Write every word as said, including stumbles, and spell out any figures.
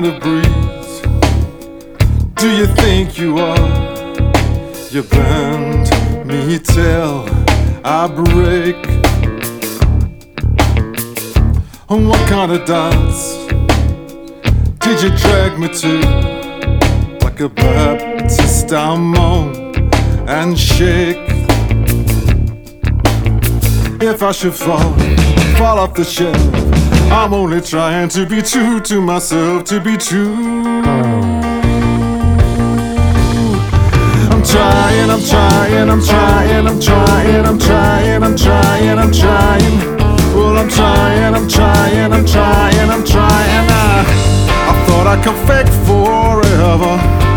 kind of breeze do you think you are? You bend me till I break. And what kind of dance did you drag me to? Like a Baptist I moan and shake. If I should fall, fall off the shelf, I'm only trying to be true to myself, to be true. I'm trying, I'm trying, I'm trying, I'm trying, I'm trying, I'm trying, I'm trying. Well, I'm trying, I'm trying, I'm trying, I'm trying. I, I thought I could fake forever.